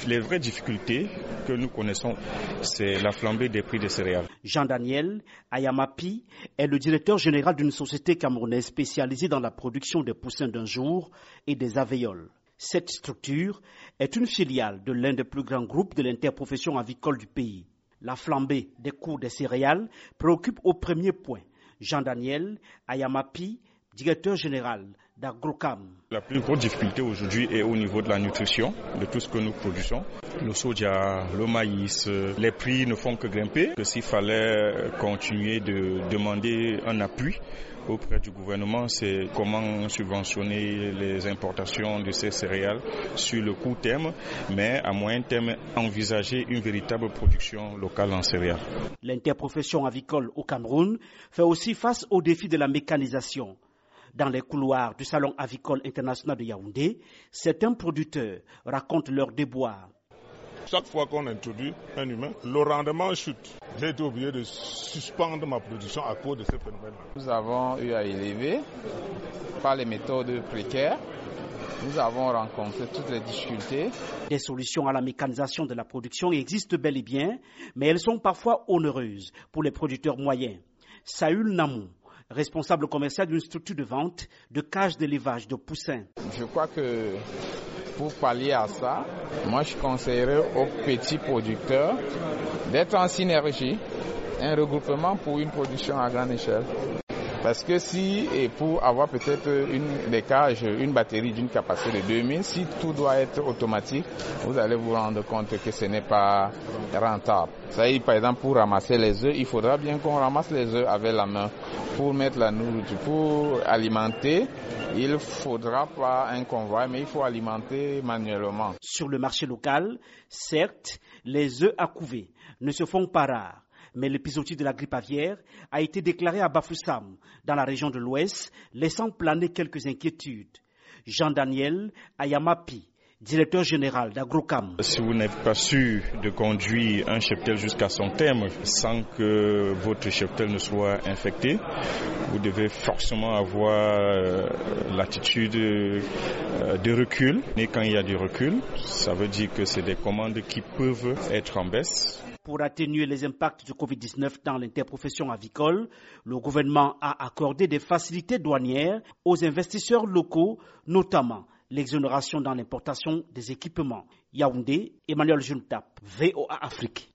Les vraies difficultés que nous connaissons, c'est la flambée des prix des céréales. Jean-Daniel Ayamapi est le directeur général d'une société camerounaise spécialisée dans la production des poussins d'un jour et des avéoles. Cette structure est une filiale de l'un des plus grands groupes de l'interprofession avicole du pays. La flambée des cours des céréales préoccupe au premier point Jean-Daniel Ayamapi, directeur général d'Agrocam. La plus grosse difficulté aujourd'hui est au niveau de la nutrition de tout ce que nous produisons. Le soja, le maïs, les prix ne font que grimper. S'il fallait continuer de demander un appui auprès du gouvernement, c'est comment subventionner les importations de ces céréales sur le court terme, mais à moyen terme, envisager une véritable production locale en céréales. L'interprofession avicole au Cameroun fait aussi face au défi de la mécanisation. Dans les couloirs du Salon avicole international de Yaoundé, certains producteurs racontent leurs déboires. Chaque fois qu'on introduit un humain, le rendement chute. J'ai été obligé de suspendre ma production à cause de ce phénomène. Nous avons eu à élever par les méthodes précaires. Nous avons rencontré toutes les difficultés. Des solutions à la mécanisation de la production existent bel et bien, mais elles sont parfois onéreuses pour les producteurs moyens. Saül Namou, responsable commercial d'une structure de vente de cages d'élevage de poussins. Je crois que pour pallier à ça, moi je conseillerais aux petits producteurs d'être en synergie, un regroupement pour une production à grande échelle. Parce que et pour avoir peut-être des cages, une batterie d'une capacité de 2000, si tout doit être automatique, vous allez vous rendre compte que ce n'est pas rentable. Ça y est, par exemple, pour ramasser les œufs, il faudra bien qu'on ramasse les œufs avec la main. Pour mettre la nourriture, pour alimenter, il ne faudra pas un convoi, mais il faut alimenter manuellement. Sur le marché local, certes, les œufs à couver ne se font pas rares. Mais l'épisodie de la grippe aviaire a été déclarée à Bafoussam, dans la région de l'Ouest, laissant planer quelques inquiétudes. Jean-Daniel Ayamapi, directeur général d'Agrocam. Si vous n'êtes pas sûr de conduire un cheptel jusqu'à son terme sans que votre cheptel ne soit infecté, vous devez forcément avoir l'attitude de recul. Et quand il y a du recul, ça veut dire que c'est des commandes qui peuvent être en baisse. Pour atténuer les impacts du Covid-19 dans l'interprofession avicole, le gouvernement a accordé des facilités douanières aux investisseurs locaux, notamment l'exonération dans l'importation des équipements. Yaoundé, Emmanuel Juntap, VOA Afrique.